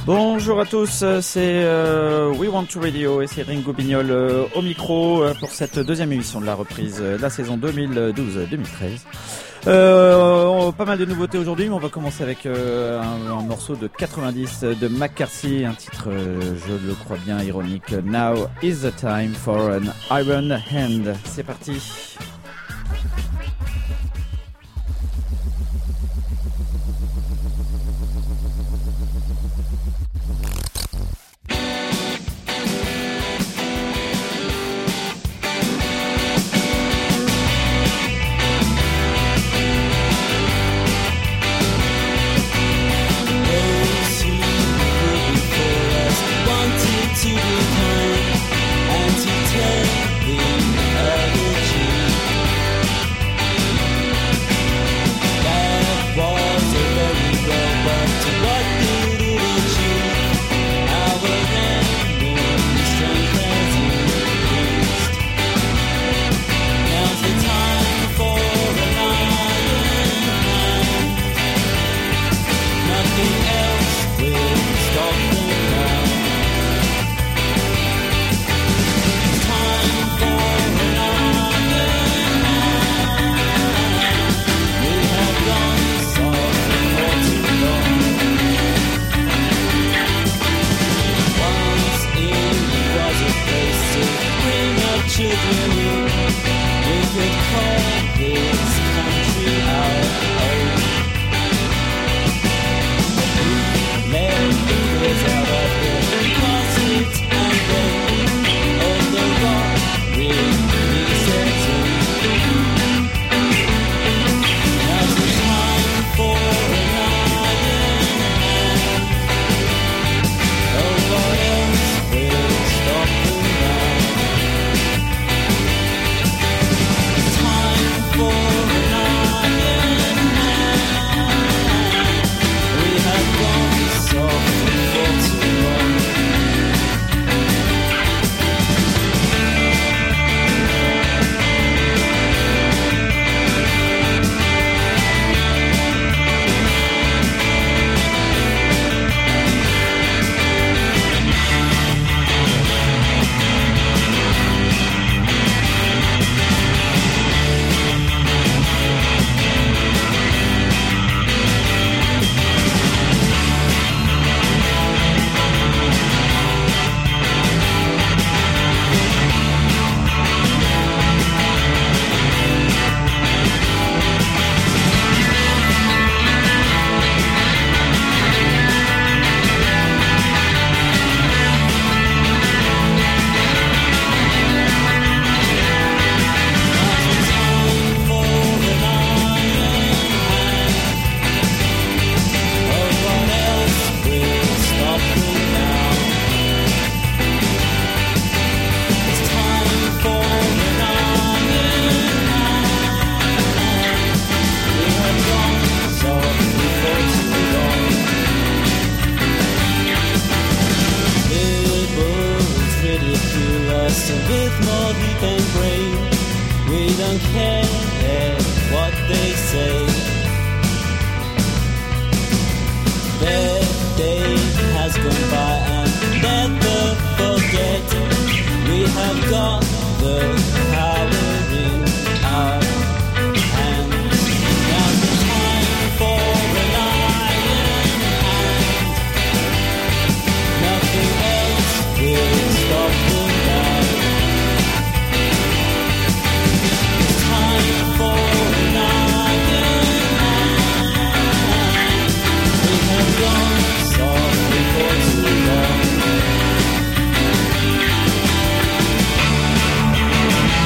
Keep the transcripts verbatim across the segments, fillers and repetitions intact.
Bonjour à tous, c'est euh, We Want to Radio et c'est Ringo Bignol euh, au micro euh, pour cette deuxième émission de la reprise de la saison deux mille douze deux mille treize. Euh, pas mal de nouveautés aujourd'hui, mais on va commencer avec euh, un, un morceau de quatre-vingt-dix de McCarthy, un titre, euh, je le crois bien, ironique. Now is the time for an iron hand. C'est parti. Thank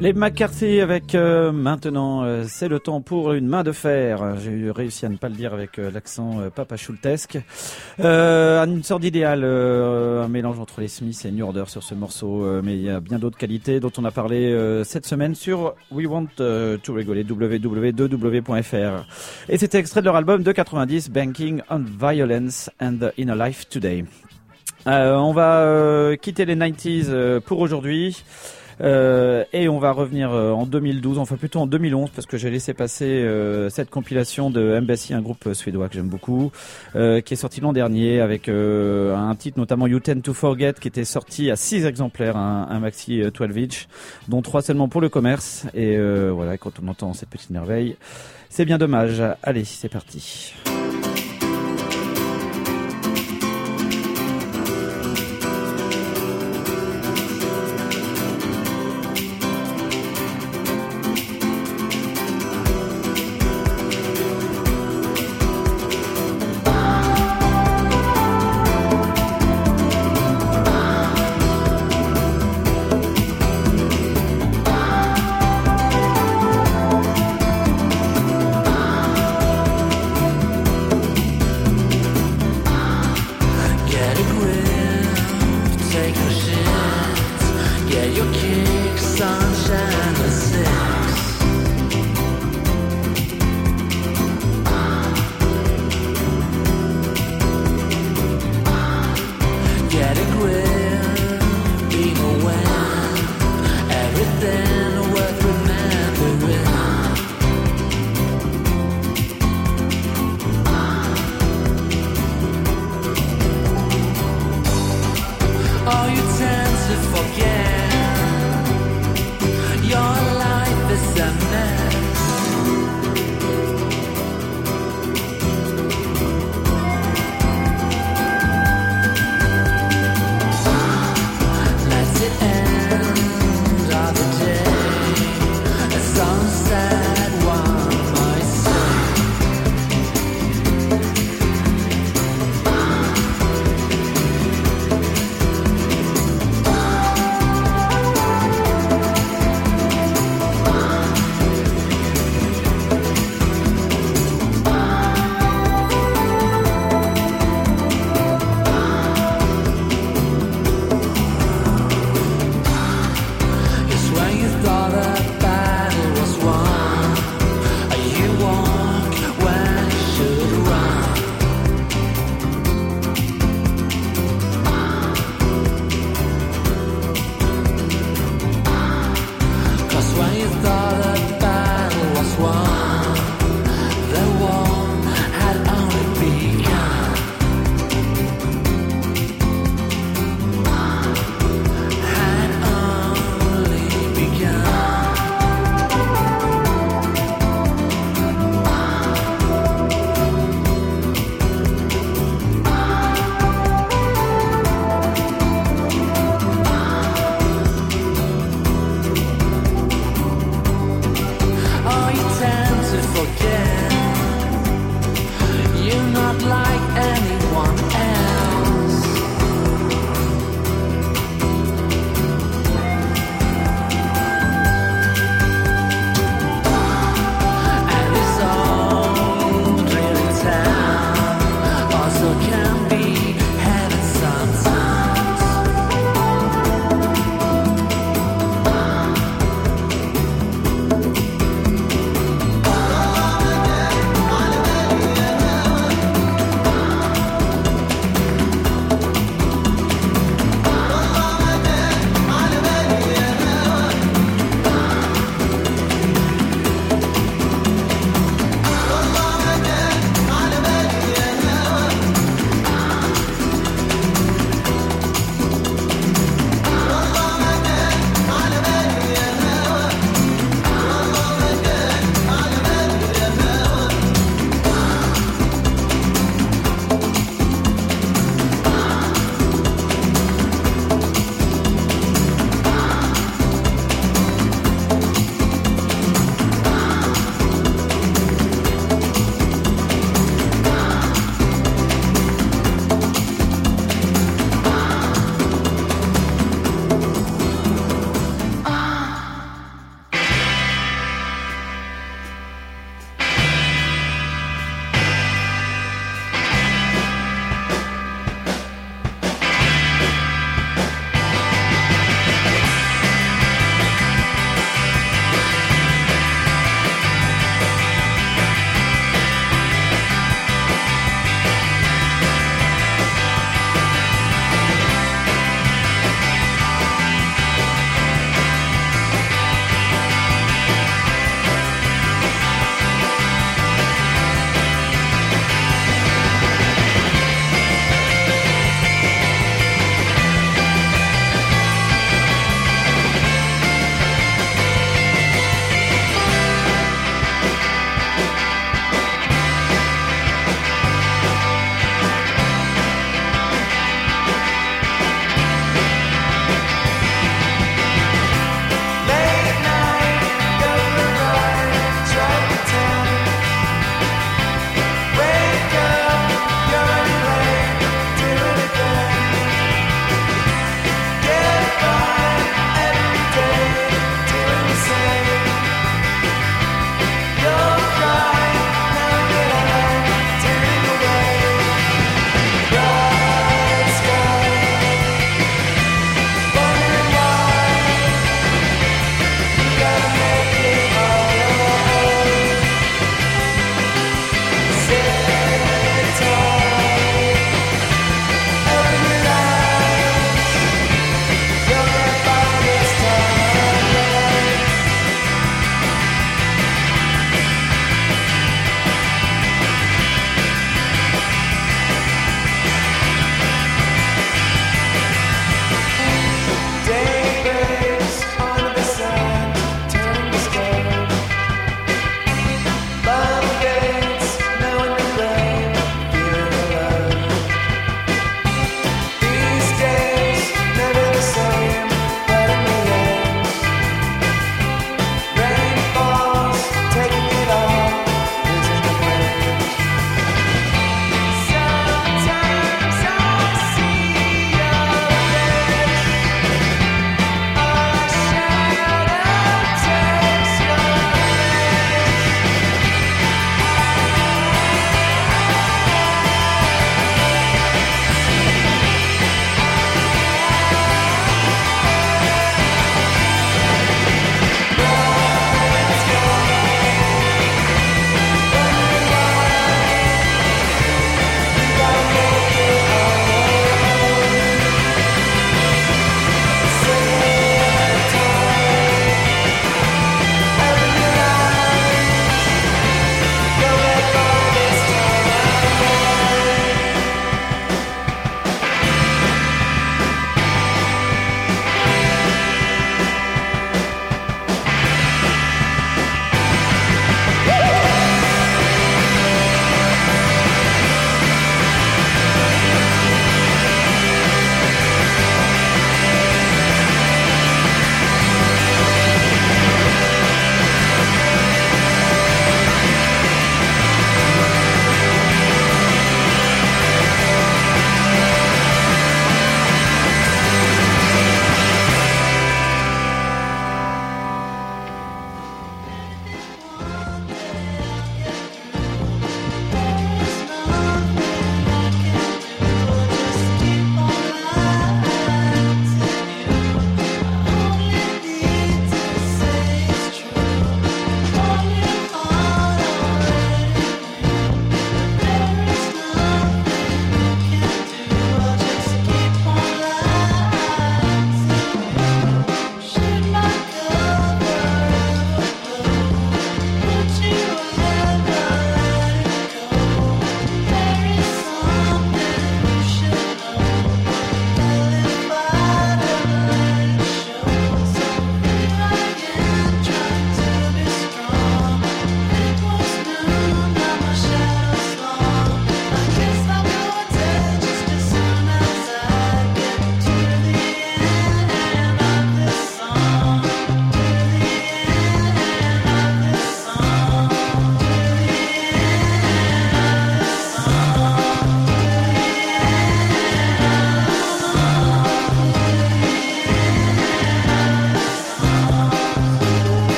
Les McCarthy avec euh, maintenant, euh, c'est le temps pour une main de fer. J'ai réussi à ne pas le dire avec euh, l'accent euh, papa schultesque. Euh, une sorte d'idéal, euh, un mélange entre les Smiths et New Order sur ce morceau, euh, mais il y a bien d'autres qualités dont on a parlé euh, cette semaine sur We Want euh, to Rigoler, w w w point w point f r. Et c'était extrait de leur album de quatre-vingt-dix, Banking on Violence and the Inner Life Today. Euh, on va euh, quitter les quatre-vingt-dix euh, pour aujourd'hui. Euh, et on va revenir euh, en deux mille douze, enfin plutôt en deux mille onze, parce que j'ai laissé passer euh, cette compilation de Embassy, un groupe suédois que j'aime beaucoup, euh, qui est sorti l'an dernier avec euh, un titre notamment You Tend to Forget, qui était sorti à six exemplaires, un, un maxi douze inch, dont trois seulement pour le commerce. Et euh, voilà, quand on entend cette petite merveille, c'est bien dommage. Allez, c'est parti.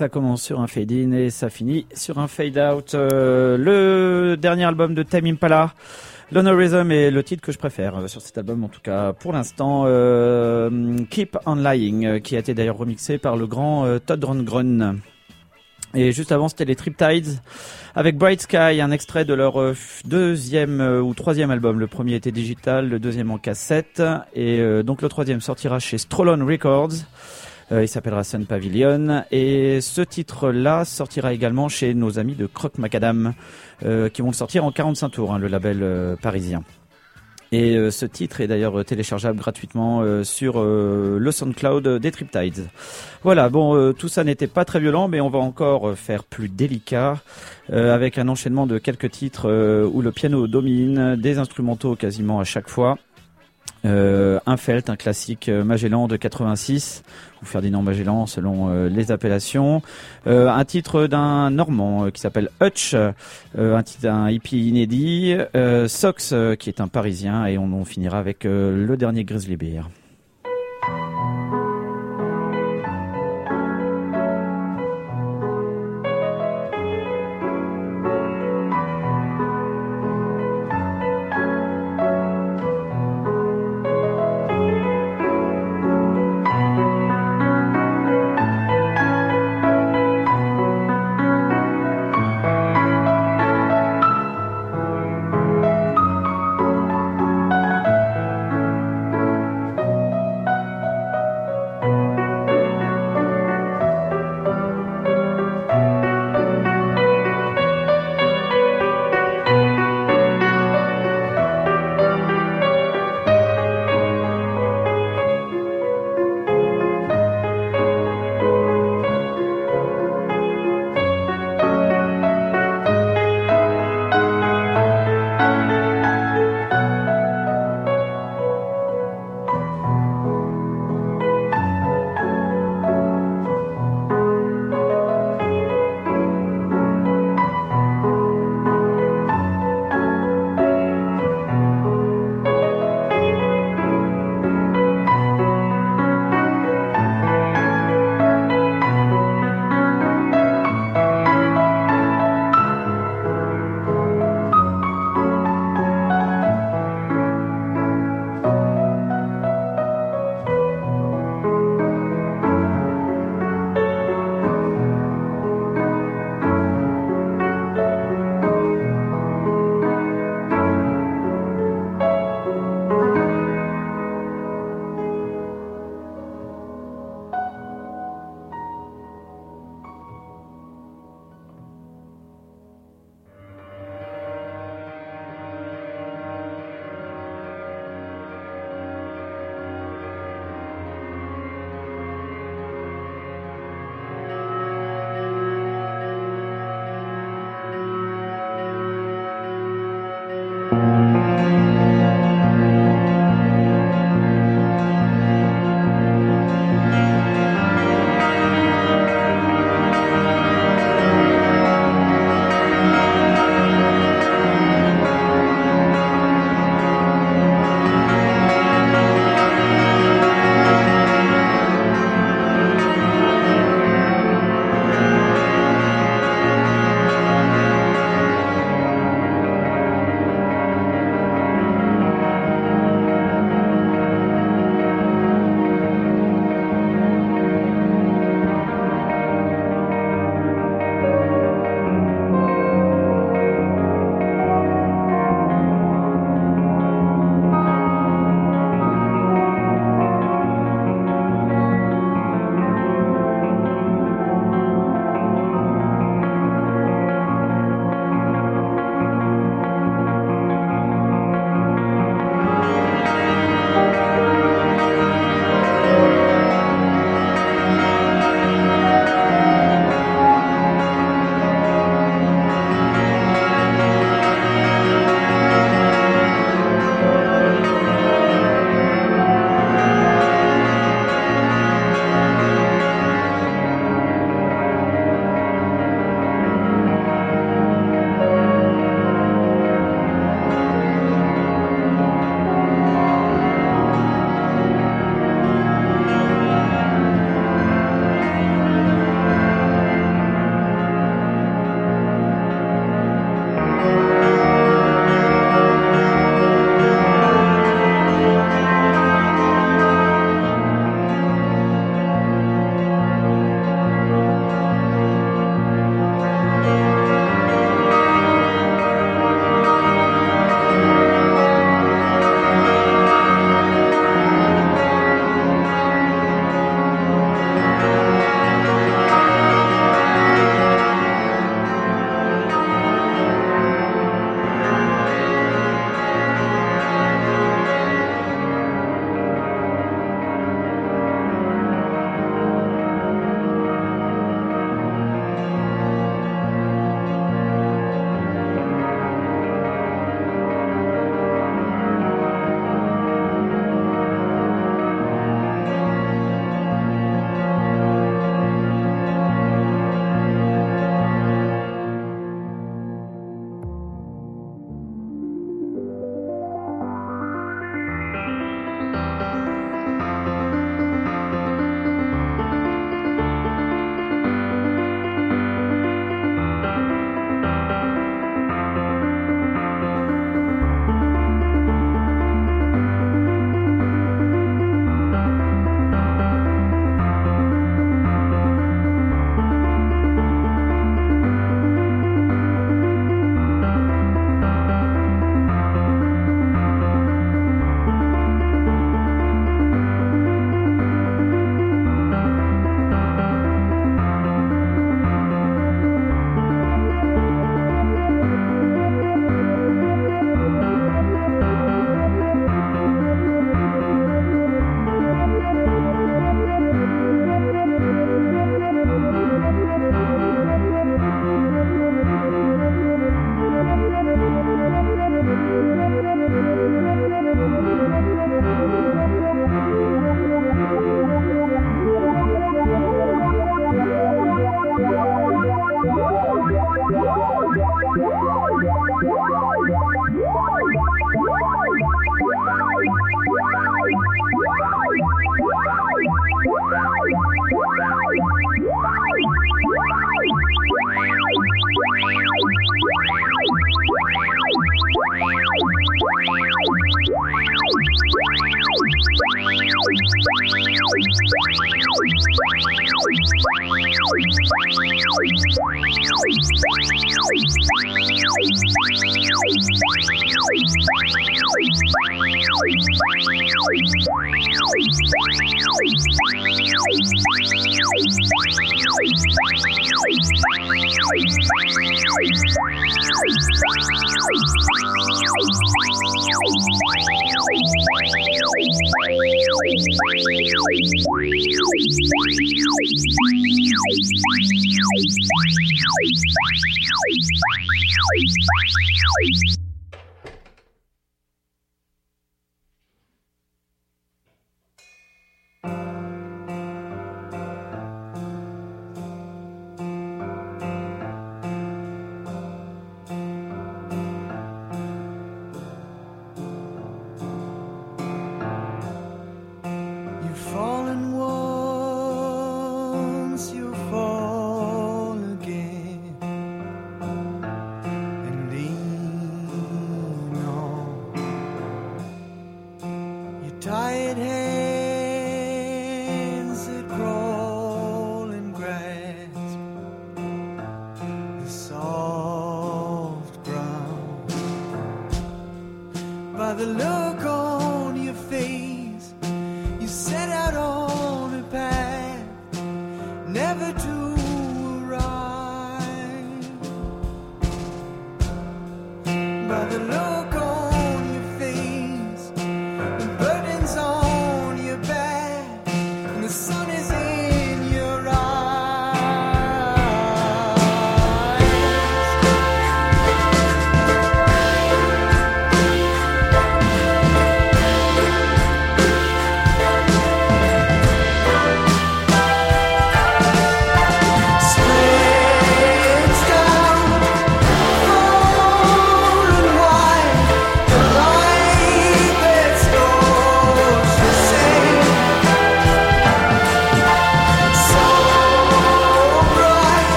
Ça commence sur un fade-in et ça finit sur un fade-out. Euh, le dernier album de Tame Impala, Lonerism, est le titre que je préfère euh, sur cet album, en tout cas pour l'instant. Euh, Keep on Lying, euh, qui a été d'ailleurs remixé par le grand euh, Todd Rundgren. Et juste avant, c'était les Triptides avec Bright Sky, un extrait de leur euh, deuxième euh, ou troisième album. Le premier était digital, le deuxième en cassette, et euh, donc le troisième sortira chez Strollon Records. Euh, il s'appellera Sun Pavilion, et ce titre-là sortira également chez nos amis de Croc Macadam, euh, qui vont le sortir en quarante-cinq tours, hein, le label euh, parisien. Et euh, ce titre est d'ailleurs téléchargeable gratuitement euh, sur euh, le SoundCloud des Triptides. Voilà, bon, euh, tout ça n'était pas très violent, mais on va encore euh, faire plus délicat, euh, avec un enchaînement de quelques titres euh, où le piano domine, des instrumentaux quasiment à chaque fois. Euh, un Felt, un classique euh, Magellan de quatre-vingt-six, ou Ferdinand Magellan selon euh, les appellations. Euh, un titre d'un Normand euh, qui s'appelle Hutch, euh, un titre d'un hippie inédit. Euh, Sox, euh, qui est un Parisien, et on, on finira avec euh, le dernier Grizzly Bear.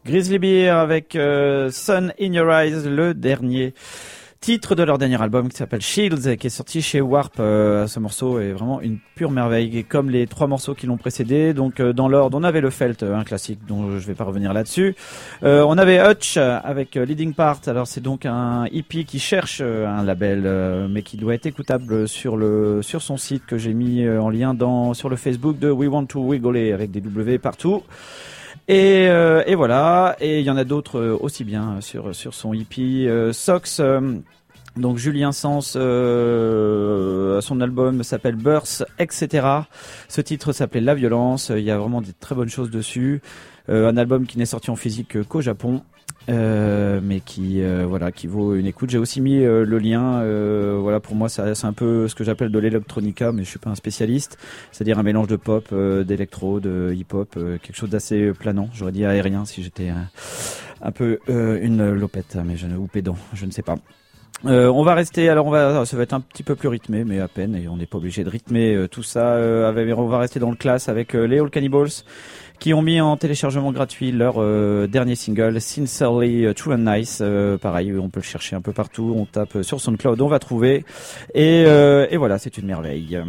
Grizzly Bear avec euh, Sun in Your Eyes, le dernier titre de leur dernier album qui s'appelle Shields, qui est sorti chez Warp. Euh, ce morceau est vraiment une pure merveille, et comme les trois morceaux qui l'ont précédé. Donc euh, dans l'ordre, on avait le Felt, un classique dont je vais pas revenir là-dessus. Euh, on avait Hutch avec euh, Leading Part. Alors c'est donc un hippie qui cherche euh, un label, euh, mais qui doit être écoutable sur le sur son site que j'ai mis euh, en lien dans sur le Facebook de We Want to Wiggle avec des W partout. Et, euh, et voilà, et il y en a d'autres euh, aussi bien sur sur son hippie euh, Sox. Euh, donc Julien Sens, euh, son album s'appelle Birth, et cetera. Ce titre s'appelait La Violence. Il y a vraiment des très bonnes choses dessus. Euh, un album qui n'est sorti en physique qu'au Japon. Euh, mais qui euh, voilà qui vaut une écoute. J'ai aussi mis euh, le lien. Euh, voilà, pour moi ça, c'est un peu ce que j'appelle de l'électronica, mais je suis pas un spécialiste. C'est-à-dire un mélange de pop, euh, d'électro, de hip-hop, euh, quelque chose d'assez planant. J'aurais dit aérien si j'étais un, un peu euh, une lopette, mais je ne ou pédant, je ne sais pas. Euh, on va rester, alors on va, ça va être un petit peu plus rythmé, mais à peine, et on n'est pas obligé de rythmer euh, tout ça. Euh, avec, on va rester dans le classe avec euh, les All Cannibals, qui ont mis en téléchargement gratuit leur euh, dernier single, Sincerely True and Nice. Euh, pareil, on peut le chercher un peu partout, on tape sur SoundCloud, on va trouver. Et, euh, et voilà, c'est une merveille.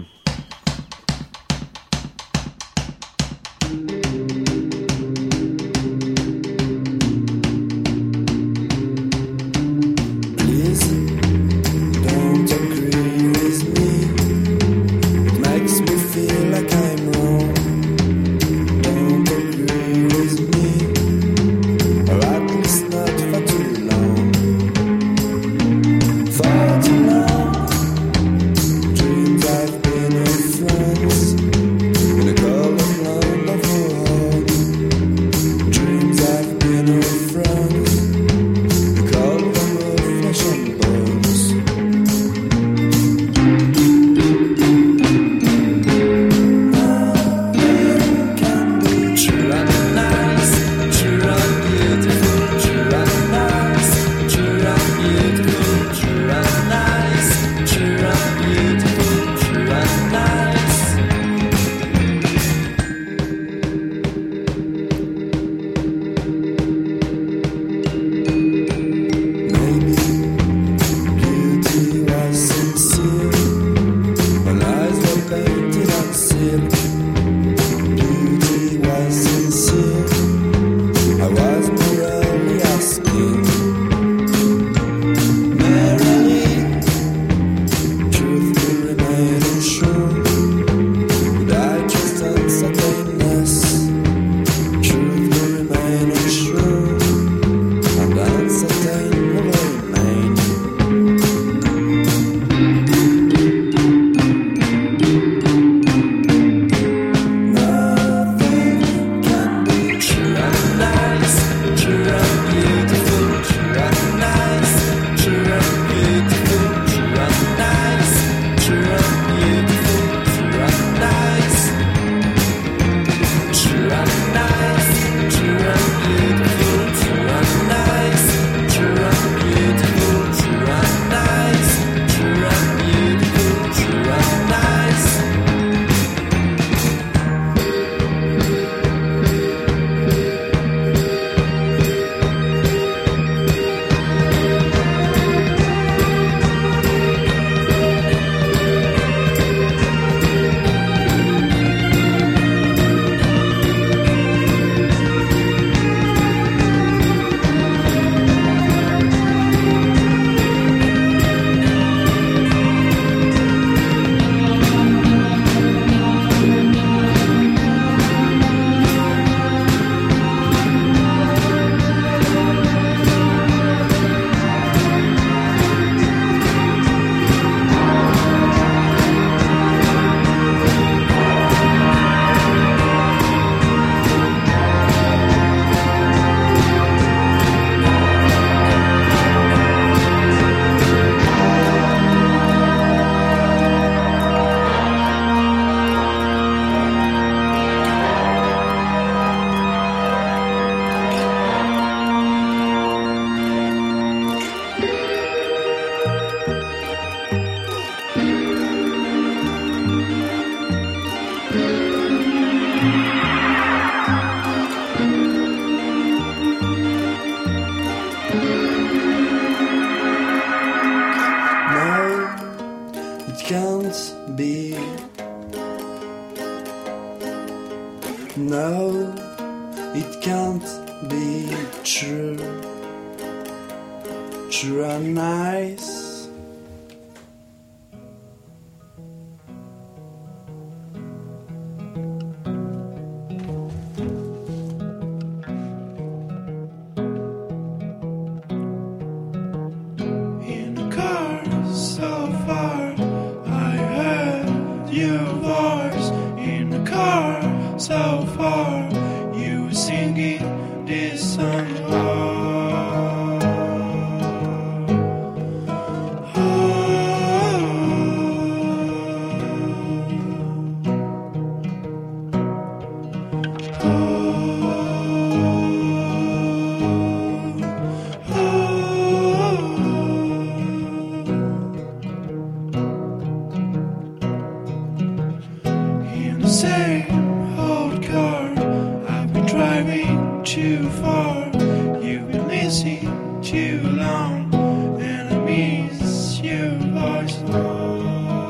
Beautiful Can't be. No, it can't be true. True and nice. In a car so far, your voice in the car so far, you singing this song. Oh, same old car, I've been driving too far. You've been listening too long, and I miss your voice. Oh,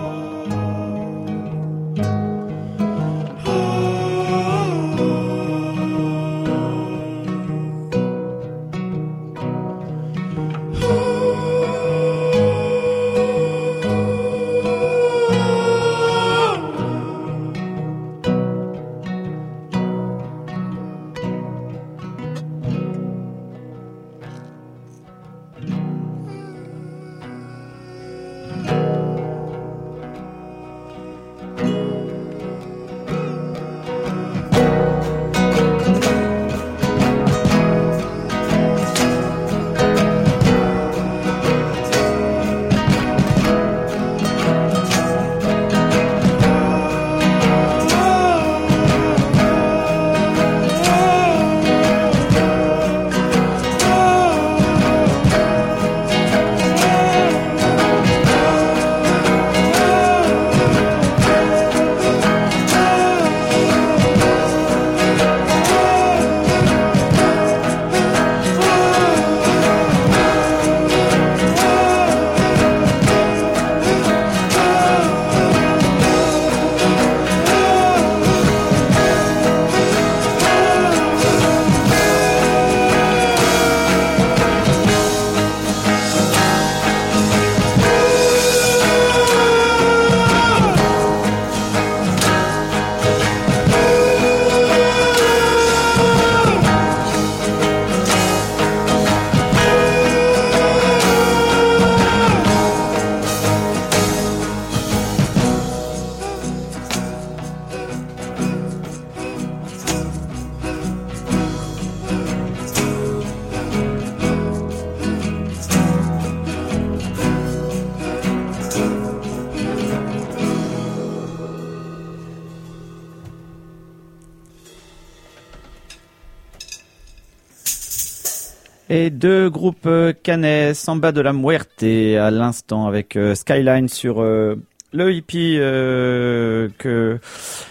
Et deux groupes caennais, Samba de la Muerte à l'instant avec euh, Skyline sur euh, le hippie euh, que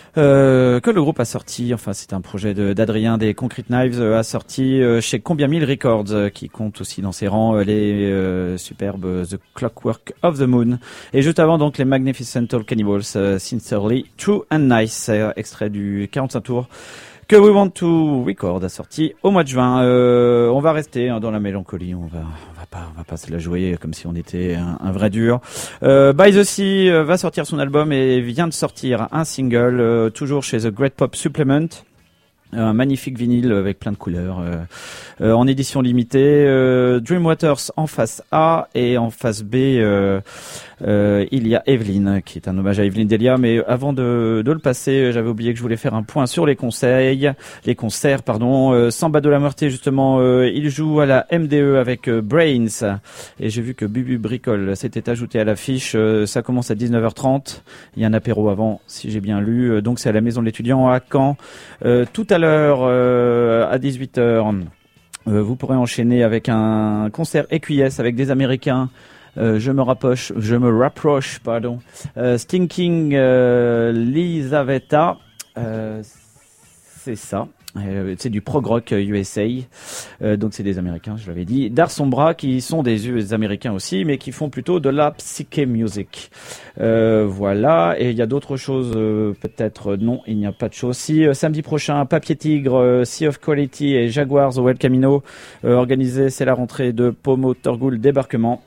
euh, que le groupe a sorti. Enfin, c'est un projet de, d'Adrien des Concrete Knives euh, a sorti euh, chez Combien Mille Records, euh, qui compte aussi dans ses rangs euh, les euh, superbes The Clockwork of the Moon. Et juste avant donc les Magnificent Cannibals, euh, Sincerely True and Nice, euh, extrait du quarante-cinq tours que We Want to Record a sorti au mois de juin. Euh, on va rester hein, dans la mélancolie. On va, on va pas, on va pas se la jouer comme si on était un, un vrai dur. Euh, By the Sea euh, va sortir son album et vient de sortir un single, euh, toujours chez The Great Pop Supplement. Un magnifique vinyle avec plein de couleurs, euh, euh, en édition limitée. Euh, Dream Waters en face A et en face B, euh, euh, il y a Evelyn, qui est un hommage à Evelyn Delia. Mais avant de, de le passer, j'avais oublié que je voulais faire un point sur les conseils, les concerts, pardon. Euh, Samba de la Muerte, justement, euh, il joue à la M D E avec euh, Brains. Et j'ai vu que Bubu Bricole s'était ajouté à l'affiche. Euh, ça commence à dix-neuf heures trente. Il y a un apéro avant, si j'ai bien lu. Euh, donc c'est à la Maison de l'Étudiant à Caen. Euh, tout à l'heure, euh, à dix-huit heures, euh, vous pourrez enchaîner avec un concert E Q S avec des Américains. Euh, je me rapproche, je me rapproche, pardon. Euh, Stinking euh, Lizaveta, euh, c'est ça. Euh, c'est du prog rock U S A, euh, donc c'est des Américains, je l'avais dit. D'Ars Sombra, qui sont des, des Américains aussi, mais qui font plutôt de la psyché music. Euh, voilà, et il y a d'autres choses, euh, peut-être non, il n'y a pas de choses. Si euh, samedi prochain, Papier Tigre, euh, Sea of Quality et Jaguars au El Camino, euh, organisé, c'est la rentrée de Pomo Torgoul Débarquement.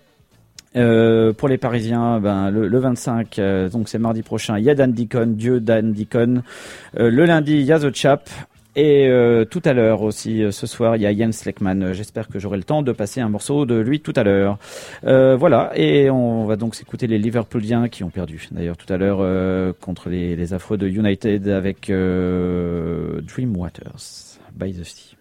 Euh, pour les Parisiens, ben le, le vingt-cinq, euh, donc c'est mardi prochain, il y a Dan Deacon, Dieu Dan Deacon. Euh, le lundi, il y a The Chap. Et euh, tout à l'heure aussi, euh, ce soir, il y a Jens Lekman. Euh, j'espère que j'aurai le temps de passer un morceau de lui tout à l'heure. Euh, voilà, et on va donc s'écouter les Liverpooliens qui ont perdu, d'ailleurs, tout à l'heure euh, contre les, les affreux de United avec euh, Dream Waters, by the Sea.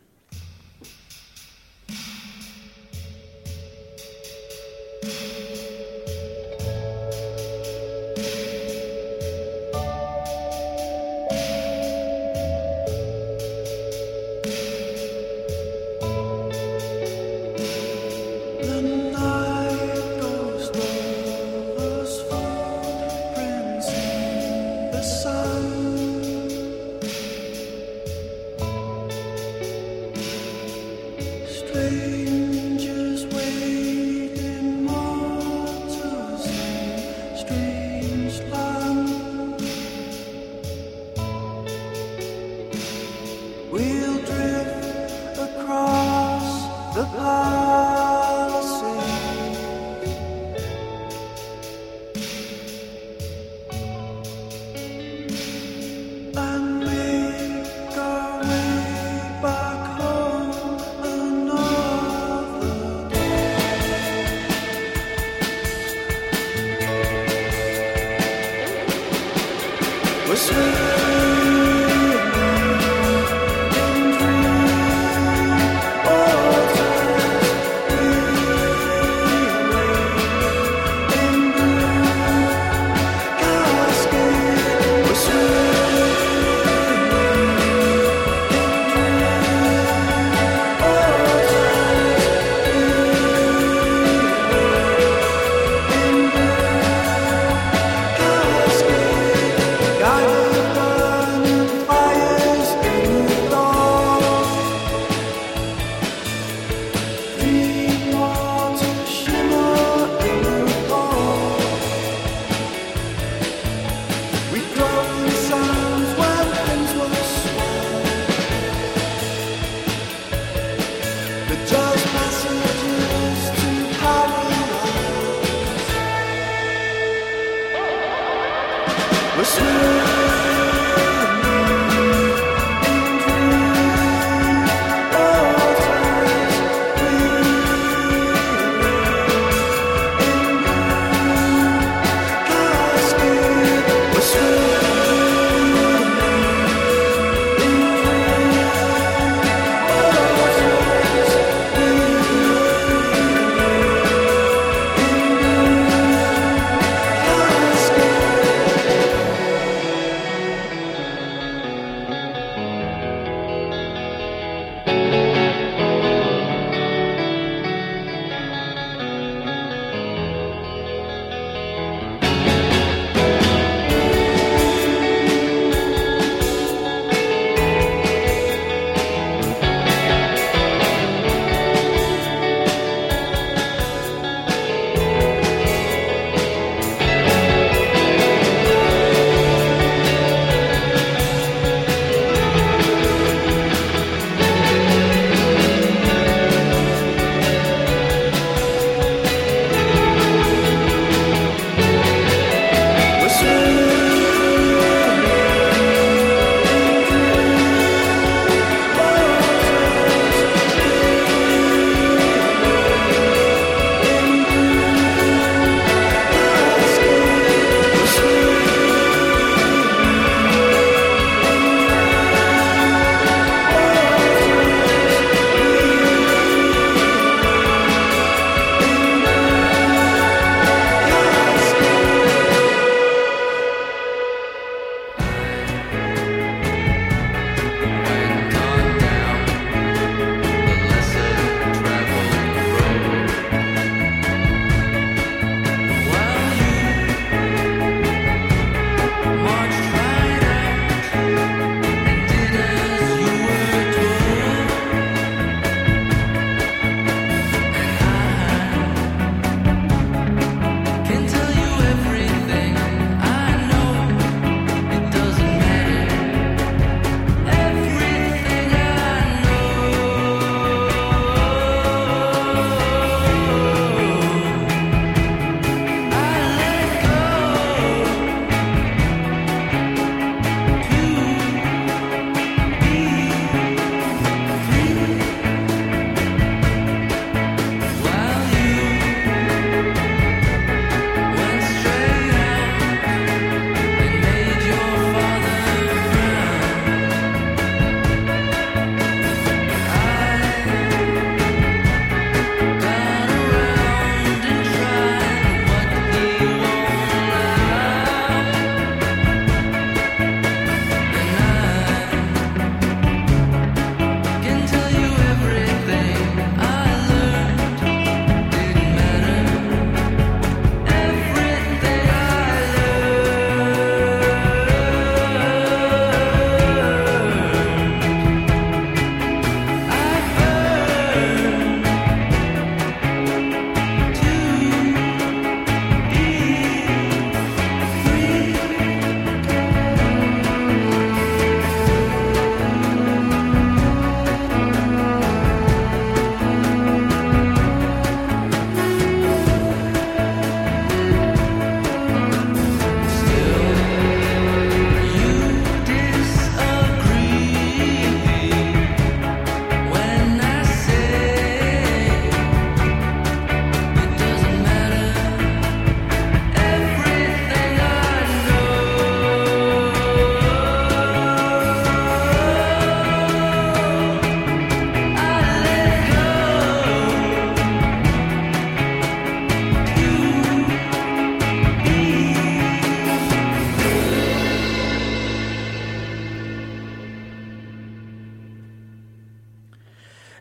God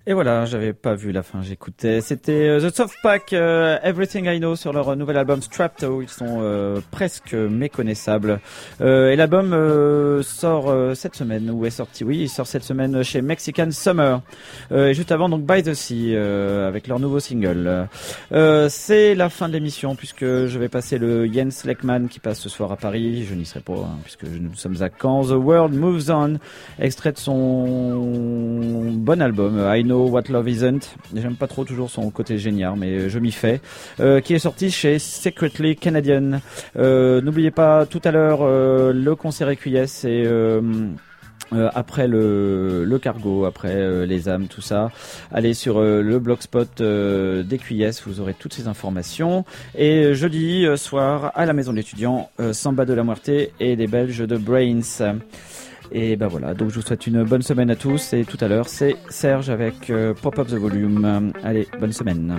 Et voilà, j'avais pas vu la fin, j'écoutais. C'était euh, The Soft Pack, euh, Everything I Know sur leur nouvel album Strapped. Ils sont euh, presque méconnaissables. Euh, et l'album euh, sort euh, cette semaine, ou est sorti, oui, il sort cette semaine chez Mexican Summer. Euh, et juste avant, donc By the Sea, euh, avec leur nouveau single. Euh, c'est la fin de l'émission, puisque je vais passer le Jens Lekman qui passe ce soir à Paris. Je n'y serai pas, hein, puisque nous sommes à Caen. The World Moves On, extrait de son bon album I Know What Love Isn't. J'aime pas trop toujours son côté génial, mais je m'y fais. Euh, qui est sorti chez Secretly Canadian. Euh, n'oubliez pas tout à l'heure euh, le concert Requies et euh, Euh, après le, le cargo, après euh, les âmes, tout ça, allez sur euh, le blogspot euh, des Q S, vous aurez toutes ces informations. Et euh, jeudi euh, soir à la maison de l'étudiant, euh, Samba de la Muerte et les Belges de Brains. Et ben voilà, donc je vous souhaite une bonne semaine à tous. Et tout à l'heure, c'est Serge avec euh, Pop Up the Volume. Allez, bonne semaine.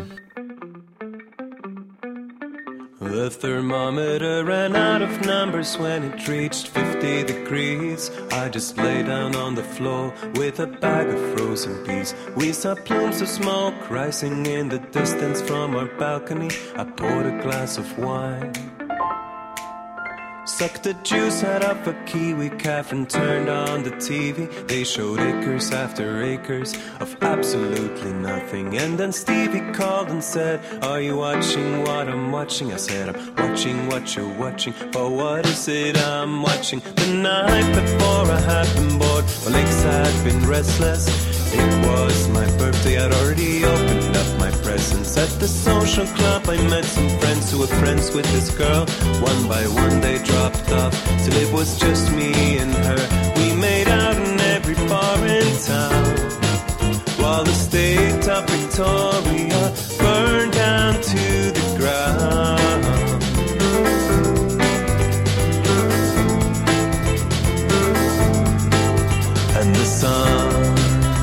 The thermometer ran out of numbers when it reached fifty degrees. I just lay down on the floor with a bag of frozen peas. We saw plumes of smoke rising in the distance from our balcony. I poured a glass of wine, sucked the juice out of a kiwi calf and turned on the T V. They showed acres after acres of absolutely nothing. And then Stevie called and said, are you watching what I'm watching? I said, I'm watching what you're watching. But what is it I'm watching? The night before I had been bored, my legs had been restless. It was my birthday, I'd already opened up my presents. At the social club I met some friends who were friends with this girl. One by one they dropped off, till it was just me and her. We made out in every bar in town, while the state of Victoria burned down to the ground. And the sun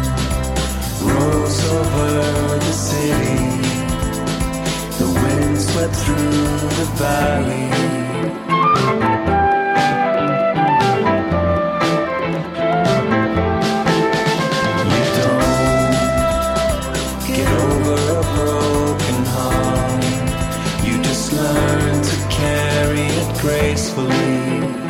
rose over the city, the wind swept through the valley. You don't get over a broken heart, you just learn to carry it gracefully.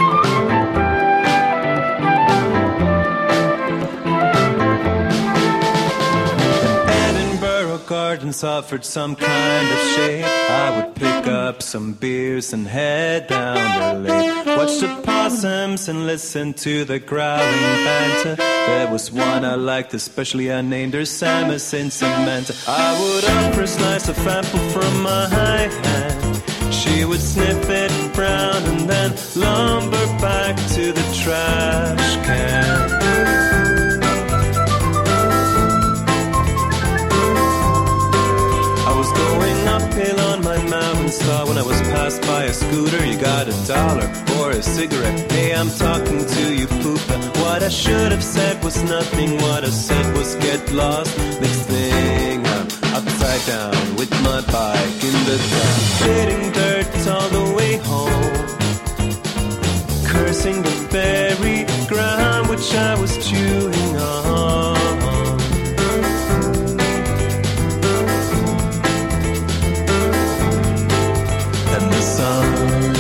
Gardens offered some kind of shade. I would pick up some beers and head down the lake, watch the possums and listen to the growling banter. There was one I liked especially, I named her Samus in Samantha. I would offer a slice of apple from my hand, she would sniff it and frown and then lumber back to the trash can. Uphill on my mountain star when I was passed by a scooter. You got a dollar or a cigarette? Hey, I'm talking to you, Poopa. What I should have said was nothing. What I said was get lost. Next thing I'm upside down with my bike in the ground, hitting dirt all the way home, cursing the very ground which I was chewing on. The sun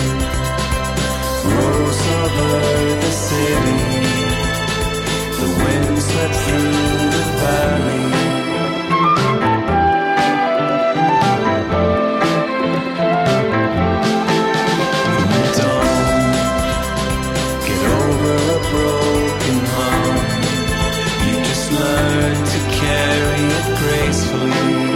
rose over the city, the wind swept through the valley. You don't get over a broken heart, you just learn to carry it gracefully.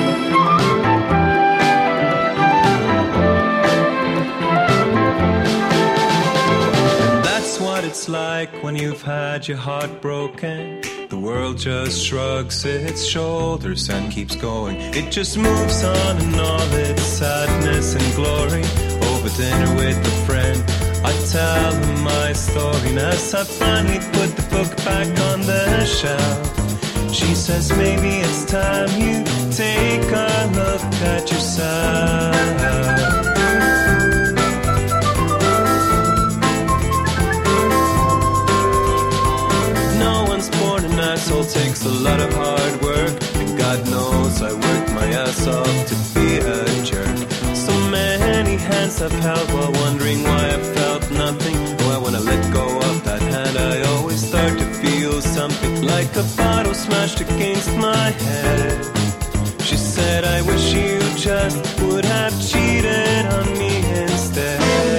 It's like when you've had your heart broken, the world just shrugs its shoulders and keeps going. It just moves on in all its sadness and glory. Over dinner with a friend, I tell him my story, and as I finally put the book back on the shelf, she says maybe it's time you take a look at yourself. Asshole takes a lot of hard work, and pass off to be a jerk. So many hands I've held while wondering why I felt nothing. Why when I let go of that hand I always start to feel something, like a bottle smashed against my head. She said, I wish you just would have cheated on me instead.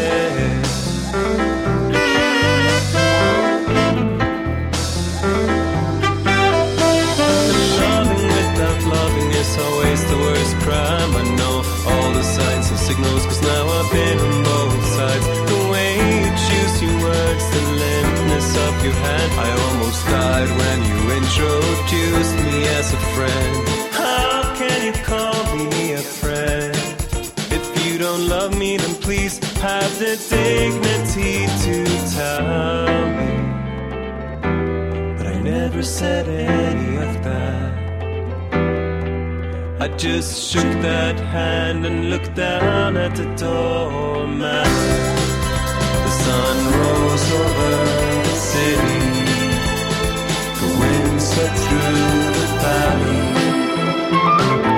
Loving without loving is always the worst crime. I know all the signs and signals, cause now I've been on both sides. The way you choose your words, the limpness of your hand. I almost died when you introduced me as a friend. How can you call me a friend? If you don't love me, then please have the dignity to tell me. But I never said any of that. I just shook that hand and looked down at the doormat. The sun rose over the city. The wind swept through the valley.